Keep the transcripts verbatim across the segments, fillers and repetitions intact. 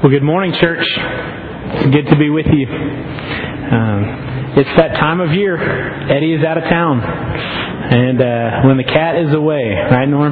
Well, good morning, church. It's good to be with you. Um, it's that time of year. Eddie is out of town. And uh, when the cat is away, right, Norm?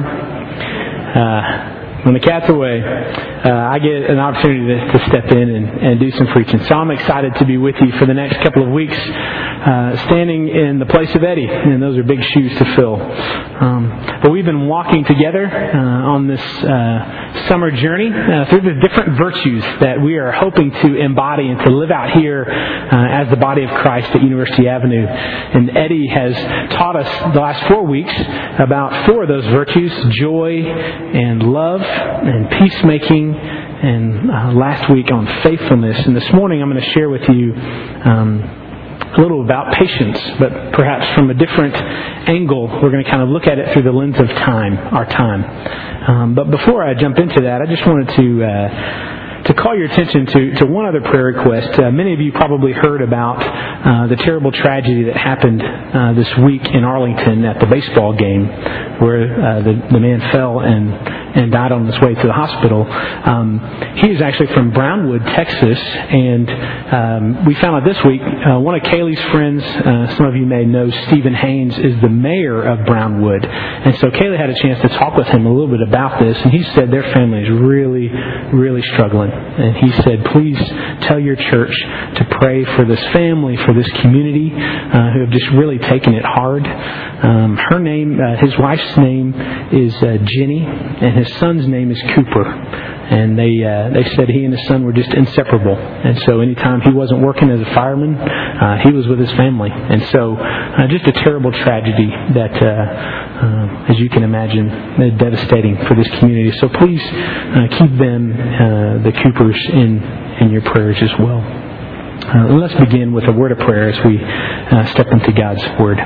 Uh, when the cat's away, uh, I get an opportunity to, to step in and, and do some preaching. So I'm excited to be with you for the next couple of weeks, uh, standing in the place of Eddie. And those are big shoes to fill. Um, but we've been walking together uh, on this uh, summer journey uh, through the different virtues that we are hoping to embody and to live out here uh, as the body of Christ at University Avenue. And Eddie has taught us the last four weeks about four of those virtues: joy and love and peacemaking, and uh, last week on faithfulness. And this morning I'm going to share with you um, a little about patience, but perhaps from a different angle. We're going to kind of look at it through the lens of time, our time. Um, but before I jump into that, I just wanted to uh, to call your attention to, to one other prayer request. Uh, many of you probably heard about uh, the terrible tragedy that happened uh, this week in Arlington at the baseball game, where uh, the, the man fell and, and died on his way to the hospital. Um, he is actually from Brownwood, Texas, and um, we found out this week, uh, one of Kaylee's friends, uh, some of you may know, Stephen Haynes, is the mayor of Brownwood. And so Kaylee had a chance to talk with him a little bit about this, and he said their family is really, really struggling. And he said, please tell your church to pray for this family, for this community, uh, who have just really taken it hard. Um, her name, uh, his wife's name is uh, Jenny, and his son's name is Cooper. And they uh, they said he and his son were just inseparable. And so anytime he wasn't working as a fireman, uh, he was with his family. And so uh, just a terrible tragedy that, uh, uh, as you can imagine, uh, devastating for this community. So please uh, keep them, uh, the Coopers, in, in your prayers as well. Uh, let's begin with a word of prayer as we uh, step into God's Word.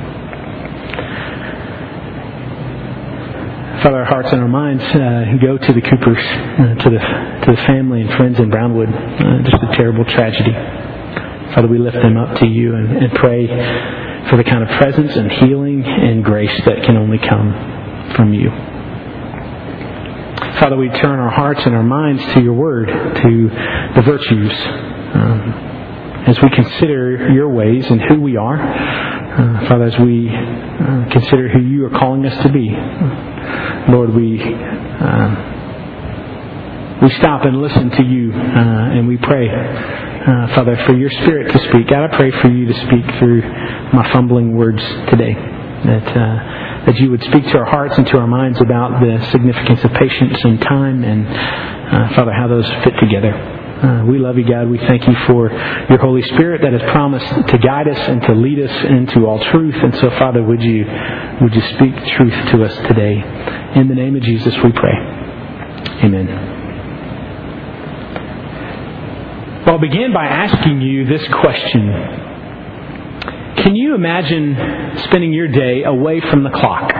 Father, our hearts and our minds uh, go to the Coopers, uh, to the to the family and friends in Brownwood. Uh, just a terrible tragedy. Father, we lift them up to you and, and pray for the kind of presence and healing and grace that can only come from you. Father, we turn our hearts and our minds to your word, to the virtues, um, as we consider your ways and who we are. Uh, Father, as we uh, consider who you are calling us to be. Lord, we uh, we stop and listen to you, uh, and we pray, uh, Father, for your Spirit to speak. God, I pray for you to speak through my fumbling words today, that uh, that you would speak to our hearts and to our minds about the significance of patience and time, and uh, Father, how those fit together. Uh, we love you, God. We thank you for your Holy Spirit that has promised to guide us and to lead us into all truth. And so, Father, would you would you speak truth to us today? In the name of Jesus, we pray. Amen. Well, I'll begin by asking you this question. Can you imagine spending your day away from the clock?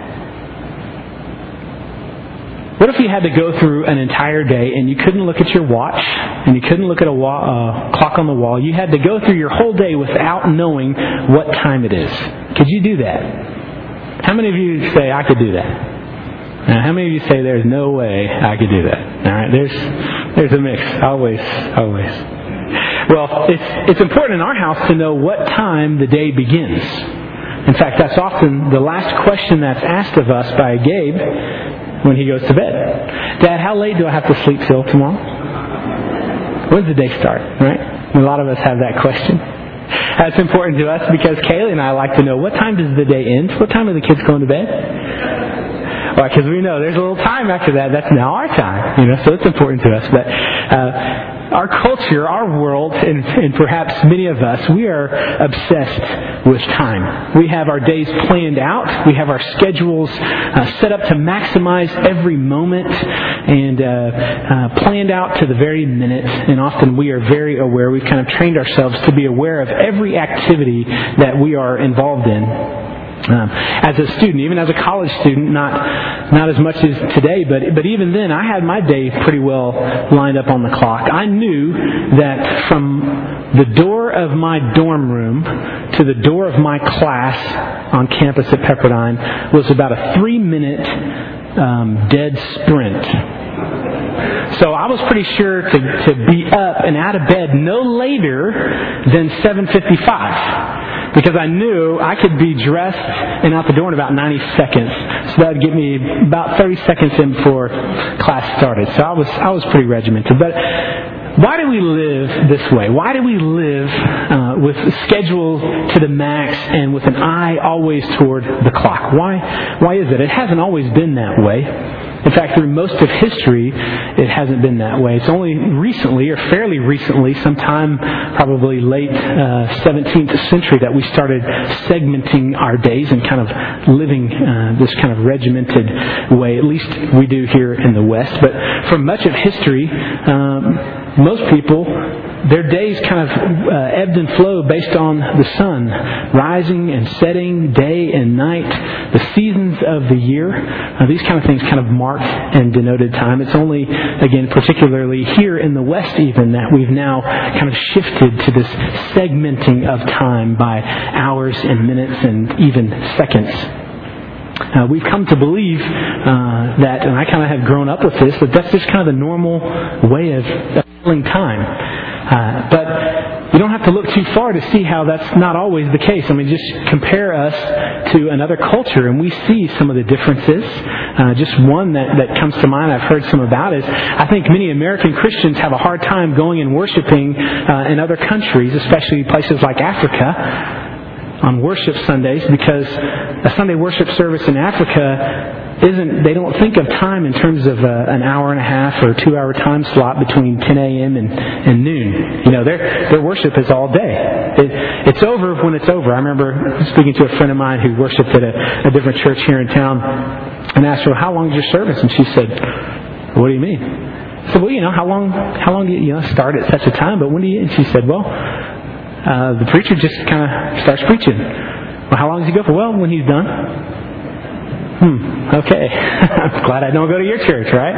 What if you had to go through an entire day and you couldn't look at your watch and you couldn't look at a wa- uh, clock on the wall? You had to go through your whole day without knowing what time it is. Could you do that? How many of you say, I could do that? Now, how many of you say, there's no way I could do that? All right, there's there's a mix. Always, always. Well, it's it's important in our house to know what time the day begins. In fact, that's often the last question that's asked of us by Gabe when he goes to bed. Dad, how late do I have to sleep till tomorrow? When does the day start, right? And a lot of us have that question. That's important to us because Kaylee and I like to know, what time does the day end? What time are the kids going to bed? Well, because we know there's a little time after that. That's now our time, you know. So it's important to us. But uh, our culture, our world, and, and perhaps many of us, we are obsessed with time. We have our days planned out. We have our schedules uh, set up to maximize every moment and uh, uh, planned out to the very minute. And often we are very aware. We've kind of trained ourselves to be aware of every activity that we are involved in. Um, as a student, even as a college student, not not as much as today, but but even then, I had my day pretty well lined up on the clock. I knew that from the door of my dorm room to the door of my class on campus at Pepperdine was about a three-minute um, dead sprint. So I was pretty sure to, to be up and out of bed no later than seven fifty-five. Because I knew I could be dressed and out the door in about ninety seconds. So that would get me about thirty seconds in before class started. So I was I was pretty regimented. But why do we live this way? Why do we live uh, with a schedule to the max and with an eye always toward the clock? Why? Why is it? It hasn't always been that way. In fact, through most of history, it hasn't been that way. It's only recently, or fairly recently, sometime probably late uh, seventeenth century, that we started segmenting our days and kind of living uh, this kind of regimented way. At least we do here in the West. But for much of history, um, most people, their days kind of uh, ebbed and flowed based on the sun, rising and setting, day and night, the seasons of the year. Uh, these kind of things kind of marked and denoted time. It's only, again, particularly here in the West even, that we've now kind of shifted to this segmenting of time by hours and minutes and even seconds. Uh, we've come to believe uh, that, and I kind of have grown up with this, that that's just kind of the normal way of filling time. Uh, but you don't have to look too far to see how that's not always the case. I mean, just compare us to another culture and we see some of the differences. Uh, just one that, that comes to mind, I've heard some about, is I think many American Christians have a hard time going and worshiping uh, in other countries, especially places like Africa, on worship Sundays, because a Sunday worship service in Africa isn't, they don't think of time in terms of uh, an hour and a half or two hour time slot between ten a.m. and, and noon. You know, their their worship is all day. It, it's over when it's over. I remember speaking to a friend of mine who worshipped at a, a different church here in town, and asked her, "How long is your service?" And she said, "What do you mean?" I said, "Well, you know, how long how long do you, you know start at such a time? But when do you?" And she said, "Well, uh, the preacher just kind of starts preaching." "Well, how long does he go for?" "Well, when he's done." Hmm, okay. I'm glad I don't go to your church, right?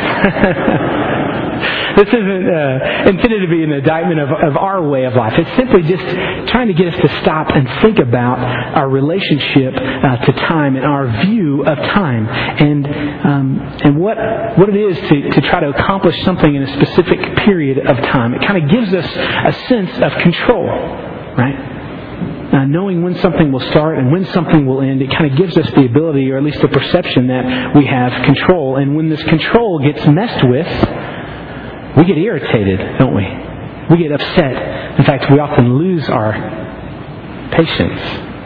This isn't uh, intended to be an indictment of, of our way of life. It's simply just trying to get us to stop and think about our relationship uh, to time and our view of time, and um, and what what it is to, to try to accomplish something in a specific period of time. It kind of gives us a sense of control, right? Uh, knowing when something will start and when something will end, it kind of gives us the ability, or at least the perception, that we have control. And when this control gets messed with, we get irritated, don't we? We get upset. In fact, we often lose our patience,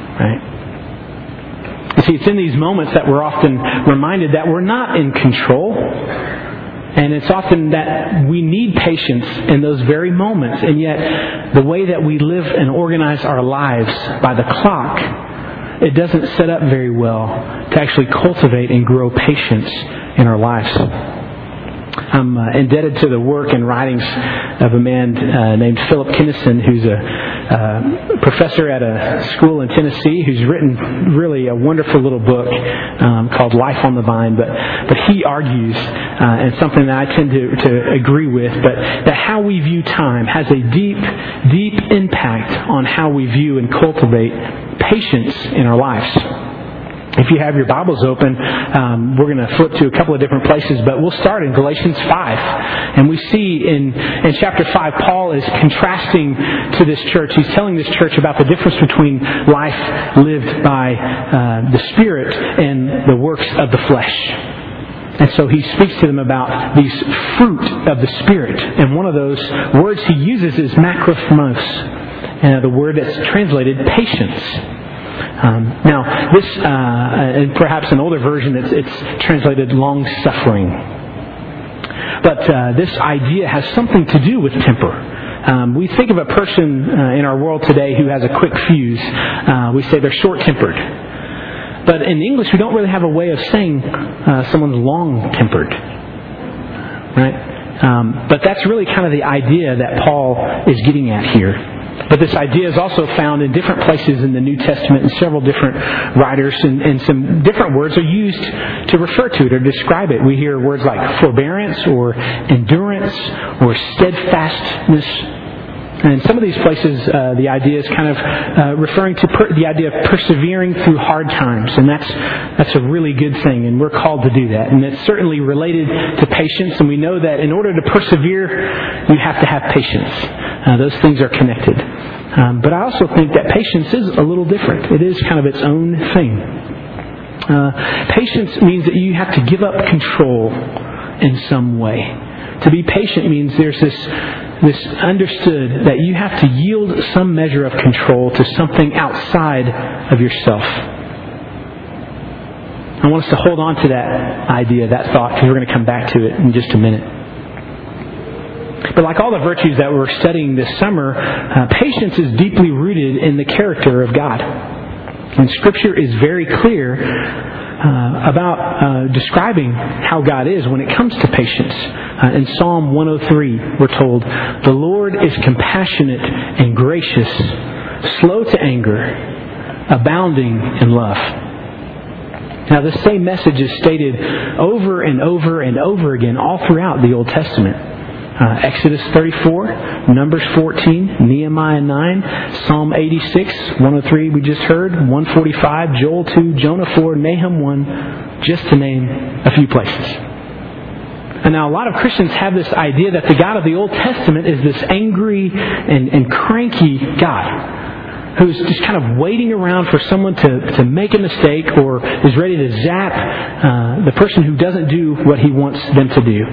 right? You see, it's in these moments that we're often reminded that we're not in control. And it's often that we need patience in those very moments. And yet, the way that we live and organize our lives by the clock, it doesn't set up very well to actually cultivate and grow patience in our lives. I'm uh, indebted to the work and writings of a man uh, named Philip Kinnison, who's a uh, professor at a school in Tennessee, who's written really a wonderful little book um, called Life on the Vine. But but he argues, uh, and something that I tend to, to agree with, but that how we view time has a deep, deep impact on how we view and cultivate patience in our lives. If you have your Bibles open, um, we're going to flip to a couple of different places, but we'll start in Galatians five. And we see in, in chapter five, Paul is contrasting to this church. He's telling this church about the difference between life lived by uh, the Spirit and the works of the flesh. And so he speaks to them about these fruit of the Spirit. And one of those words he uses is makrothmos, uh, the word that's translated patience. Um, now, this, uh, and perhaps an older version, it's, it's translated long-suffering. But uh, this idea has something to do with temper. Um, we think of a person uh, in our world today who has a quick fuse. Uh, we say they're short-tempered. But in English, we don't really have a way of saying uh, someone's long-tempered. Right? Um, but that's really kind of the idea that Paul is getting at here. But this idea is also found in different places in the New Testament, and several different writers, and, and some different words are used to refer to it or describe it. We hear words like forbearance or endurance or steadfastness. And some of these places, uh, the idea is kind of uh, referring to per- the idea of persevering through hard times. And that's that's a really good thing, and we're called to do that. And it's certainly related to patience, and we know that in order to persevere, you have to have patience. Uh, those things are connected. Um, but I also think that patience is a little different. It is kind of its own thing. Uh, patience means that you have to give up control in some way. To be patient means there's this this understood that you have to yield some measure of control to something outside of yourself. I want us to hold on to that idea, that thought, because we're going to come back to it in just a minute. But like all the virtues that we're studying this summer, uh, patience is deeply rooted in the character of God. And Scripture is very clear uh, about uh, describing how God is when it comes to patience. Uh, in Psalm one oh three, we're told, "The Lord is compassionate and gracious, slow to anger, abounding in love." Now, this same message is stated over and over and over again all throughout the Old Testament. Uh, Exodus thirty-four, Numbers fourteen, Nehemiah nine, Psalm eighty-six, one oh three we just heard, one forty-five, Joel two, Jonah four, Nahum one, just to name a few places. And now a lot of Christians have this idea that the God of the Old Testament is this angry and, and cranky God who's just kind of waiting around for someone to, to make a mistake or is ready to zap uh, the person who doesn't do what he wants them to do.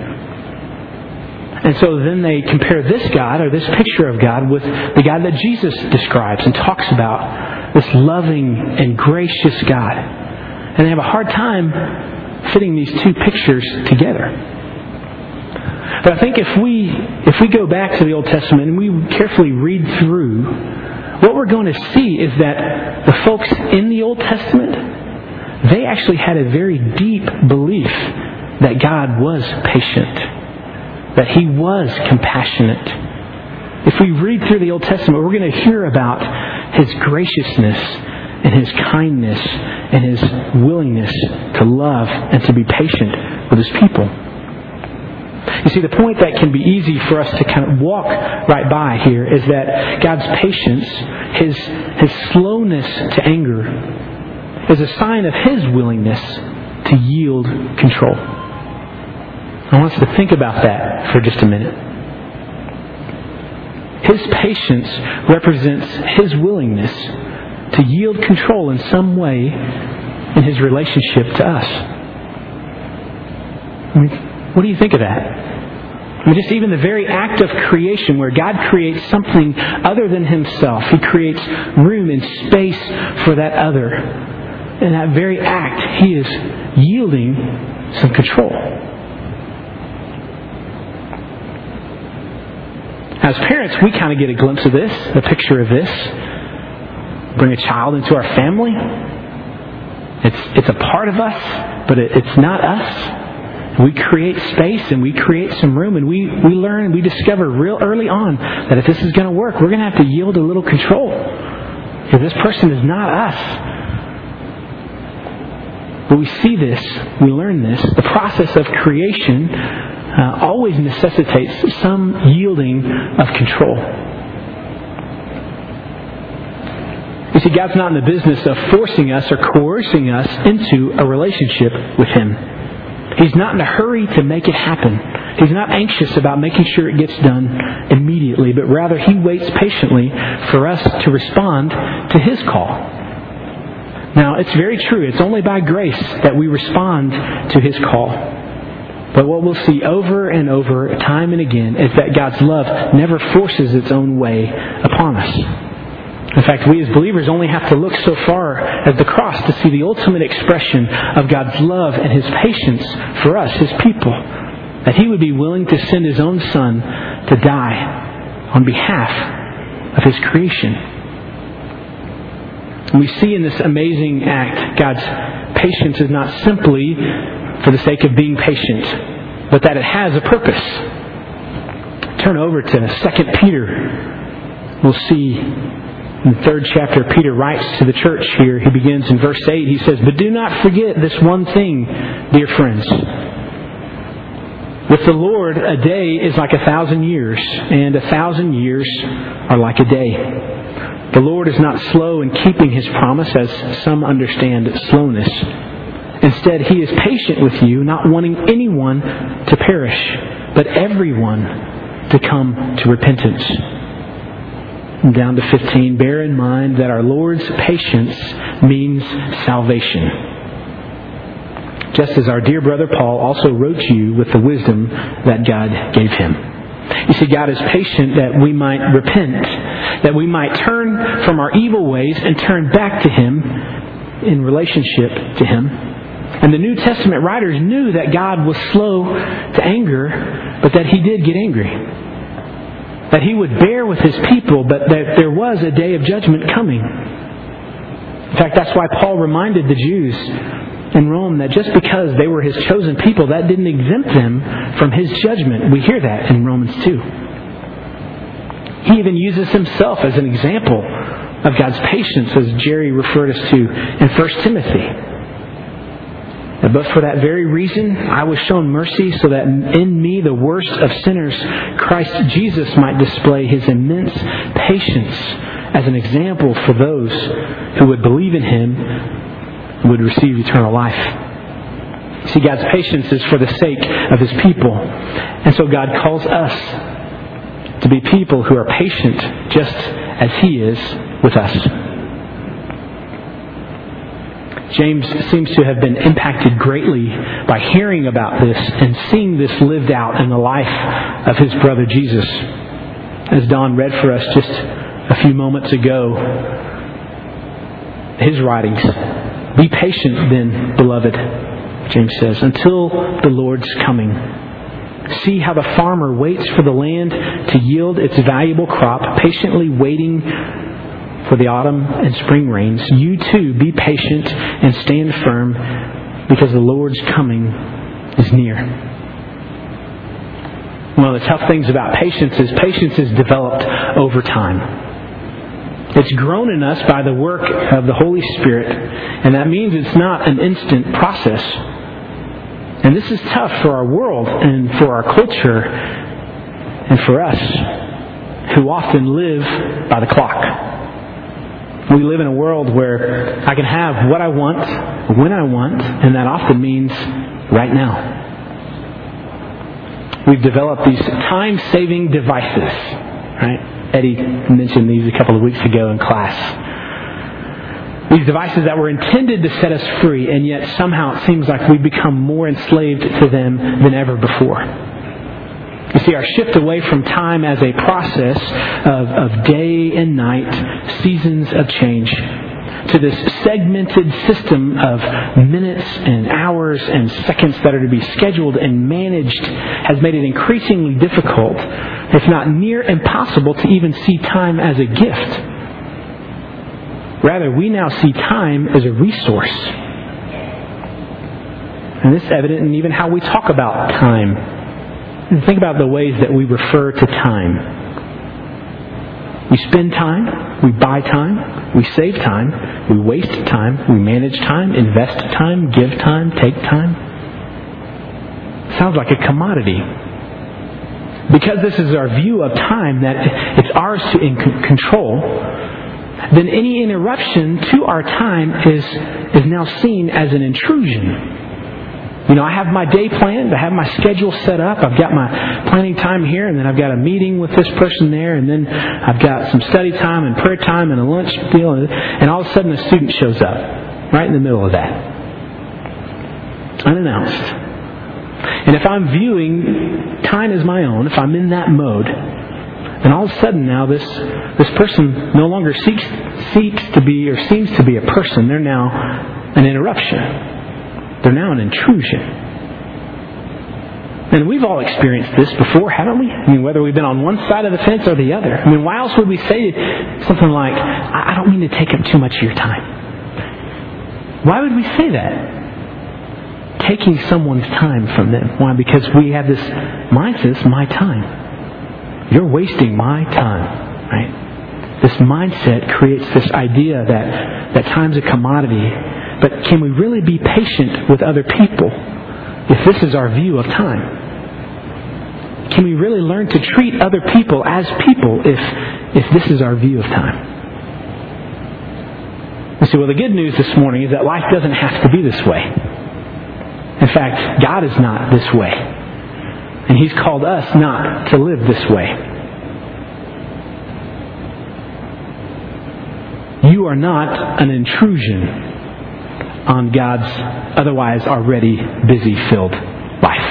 And so then they compare this God, or this picture of God, with the God that Jesus describes and talks about, this loving and gracious God. And they have a hard time fitting these two pictures together. But I think if we if we go back to the Old Testament and we carefully read through, what we're going to see is that the folks in the Old Testament, they actually had a very deep belief that God was patient, that He was compassionate. If we read through the Old Testament, we're going to hear about His graciousness and His kindness and His willingness to love and to be patient with His people. You see, the point that can be easy for us to kind of walk right by here is that God's patience, His, His slowness to anger, is a sign of His willingness to yield control. I want us to think about that for just a minute. His patience represents His willingness to yield control in some way in His relationship to us. I mean, what do you think of that? I mean, just even the very act of creation where God creates something other than Himself. He creates room and space for that other. In that very act, He is yielding some control. As parents, we kind of get a glimpse of this, a picture of this. Bring a child into our family. It's it's a part of us, but it, it's not us. We create space and we create some room, and we, we learn and we discover real early on that if this is going to work, we're going to have to yield a little control. If this person is not us. But we see this, we learn this. The process of creation uh, always necessitates some yielding of control. You see, God's not in the business of forcing us or coercing us into a relationship with Him. He's not in a hurry to make it happen. He's not anxious about making sure it gets done immediately, but rather He waits patiently for us to respond to His call. Now, it's very true. It's only by grace that we respond to His call. But what we'll see over and over, time and again, is that God's love never forces its own way upon us. In fact, we as believers only have to look so far as the cross to see the ultimate expression of God's love and His patience for us, His people. That He would be willing to send His own Son to die on behalf of His creation. And we see in this amazing act, God's patience is not simply for the sake of being patient, but that it has a purpose. Turn over to Second Peter. We'll see in the third chapter, Peter writes to the church here. He begins in verse eight. He says, "But do not forget this one thing, dear friends. With the Lord, a day is like a thousand years, and a thousand years are like a day. The Lord is not slow in keeping His promise, as some understand slowness. Instead, He is patient with you, not wanting anyone to perish, but everyone to come to repentance. And down to fifteen, bear in mind that our Lord's patience means salvation. Just as our dear brother Paul also wrote you with the wisdom that God gave him. You see, God is patient that we might repent, that we might turn from our evil ways and turn back to Him in relationship to Him. And the New Testament writers knew that God was slow to anger, but that He did get angry. That He would bear with His people, but that there was a day of judgment coming. In fact, that's why Paul reminded the Jews in Rome that just because they were His chosen people, that didn't exempt them from His judgment. We hear that in Romans two. He even uses Himself as an example of God's patience, as Jerry referred us to in First Timothy. But for that very reason, I was shown mercy so that in me, the worst of sinners, Christ Jesus might display His immense patience as an example for those who would believe in Him would receive eternal life. See, God's patience is for the sake of His people. And so God calls us to be people who are patient just as He is with us. James seems to have been impacted greatly by hearing about this and seeing this lived out in the life of his brother Jesus. As Don read for us just a few moments ago, his writings. Be patient then, beloved, James says, until the Lord's coming. See how the farmer waits for the land to yield its valuable crop, patiently waiting for the autumn and spring rains. You too, be patient and stand firm, because the Lord's coming is near. One of the tough things about patience is patience is developed over time. It's grown in us by the work of the Holy Spirit, and that means it's not an instant process. And this is tough for our world and for our culture and for us, who often live by the clock. We live in a world where I can have what I want, when I want, and that often means right now. We've developed these time-saving devices, right? Eddie mentioned these a couple of weeks ago in class. These devices that were intended to set us free, and yet somehow it seems like we've become more enslaved to them than ever before. You see, our shift away from time as a process of, of day and night, seasons of change, to this segmented system of minutes and hours and seconds that are to be scheduled and managed has made it increasingly difficult, if not near impossible, to even see time as a gift. Rather, we now see time as a resource. And this is evident in even how we talk about time. And think about the ways that we refer to time. We spend time, we buy time, we save time, we waste time, we manage time, invest time, give time, take time. Sounds like a commodity. Because this is our view of time, that it's ours to in control, then any interruption to our time is, is now seen as an intrusion. You know, I have my day planned. I have my schedule set up. I've got my planning time here, and then I've got a meeting with this person there, and then I've got some study time and prayer time and a lunch deal, and all of a sudden a student shows up right in the middle of that, unannounced. And if I'm viewing time as my own, if I'm in that mode, and all of a sudden now this this person no longer seeks seeks to be or seems to be a person. They're now an interruption. They're now an intrusion. And we've all experienced this before, haven't we? I mean, whether we've been on one side of the fence or the other. I mean, why else would we say something like, I don't mean to take up too much of your time? Why would we say that? Taking someone's time from them. Why? Because we have this mindset, it's my time. You're wasting my time, right? This mindset creates this idea that, that time's a commodity. But can we really be patient with other people if this is our view of time? can we really learn to treat other people as people if, if this is our view of time? You see, well, the good news this morning is that life doesn't have to be this way. In fact, God is not this way. And He's called us not to live this way. You are not an intrusion on God's otherwise already busy filled life.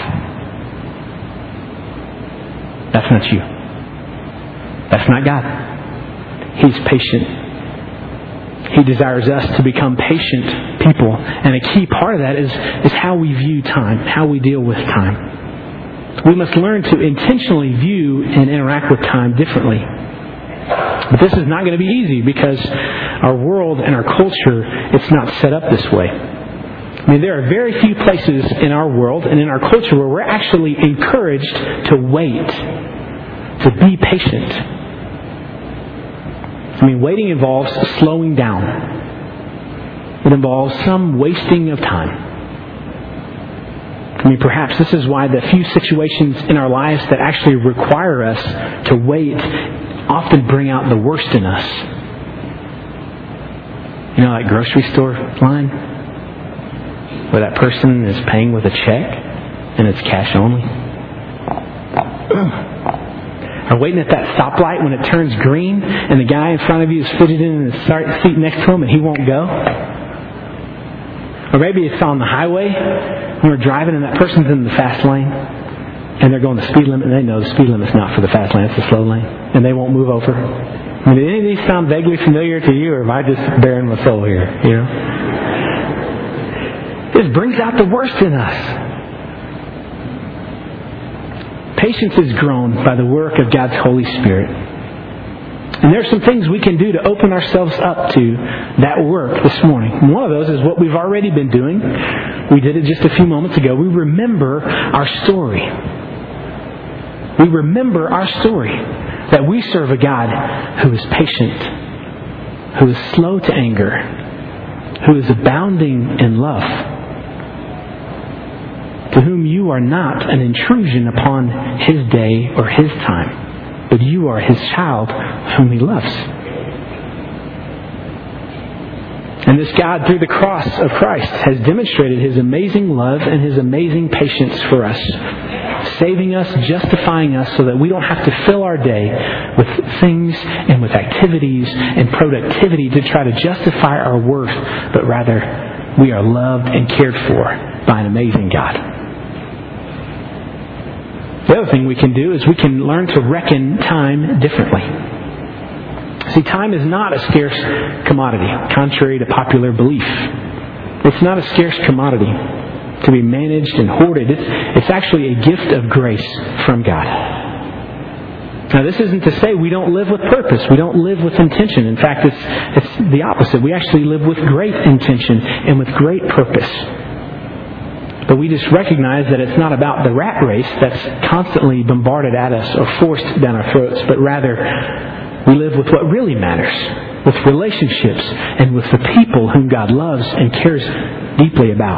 That's not you. That's not God. He's patient. He desires us to become patient people. And a key part of that is, is how we view time, how we deal with time. We must learn to intentionally view and interact with time differently. But this is not going to be easy because our world and our culture, it's not set up this way. I mean, there are very few places in our world and in our culture where we're actually encouraged to wait, to be patient. I mean, waiting involves slowing down. It involves some wasting of time. I mean, perhaps this is why the few situations in our lives that actually require us to wait often bring out the worst in us. You know, that grocery store line where that person is paying with a check and it's cash only. Or waiting at that stoplight when it turns green and the guy in front of you is fidgeting in the seat next to him and he won't go. Or maybe it's on the highway when we're driving and that person's in the fast lane and they're going the speed limit and they know the speed limit's not for the fast lane, it's the slow lane, and they won't move over. I mean, do any of these sound vaguely familiar to you, or am I just bearing my soul here? You know, this brings out the worst in us. Patience is grown by the work of God's Holy Spirit. And there are some things we can do to open ourselves up to that work this morning. And one of those is what we've already been doing. We did it just a few moments ago. We remember our story. We remember our story. That we serve a God who is patient, who is slow to anger, who is abounding in love, to whom you are not an intrusion upon His day or His time, but you are His child whom He loves. And this God, through the cross of Christ, has demonstrated His amazing love and His amazing patience for us, saving us, justifying us so that we don't have to fill our day with things and with activities and productivity to try to justify our worth, but rather we are loved and cared for by an amazing God. The other thing we can do is we can learn to reckon time differently. See, time is not a scarce commodity, contrary to popular belief. It's not a scarce commodity to be managed and hoarded. It's, it's actually a gift of grace from God. Now, this isn't to say we don't live with purpose. We don't live with intention. In fact, it's, it's the opposite. We actually live with great intention and with great purpose. But we just recognize that it's not about the rat race that's constantly bombarded at us or forced down our throats, but rather we live with what really matters, with relationships and with the people whom God loves and cares deeply about.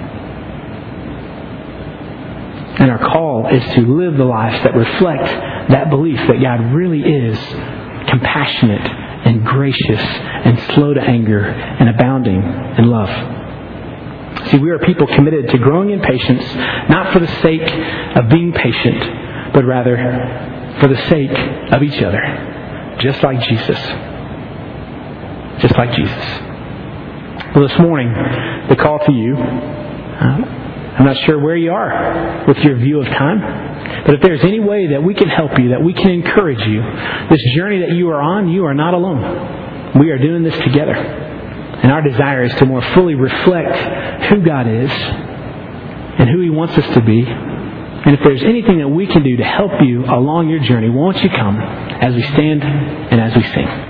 And our call is to live the lives that reflect that belief that God really is compassionate and gracious and slow to anger and abounding in love. See, we are people committed to growing in patience, not for the sake of being patient, but rather for the sake of each other. Just like Jesus. Just like Jesus. Well, this morning, the call to you, uh, I'm not sure where you are with your view of time, but if there's any way that we can help you, that we can encourage you, this journey that you are on, you are not alone. We are doing this together. And our desire is to more fully reflect who God is and who He wants us to be. And if there's anything that we can do to help you along your journey, won't you come as we stand and as we sing?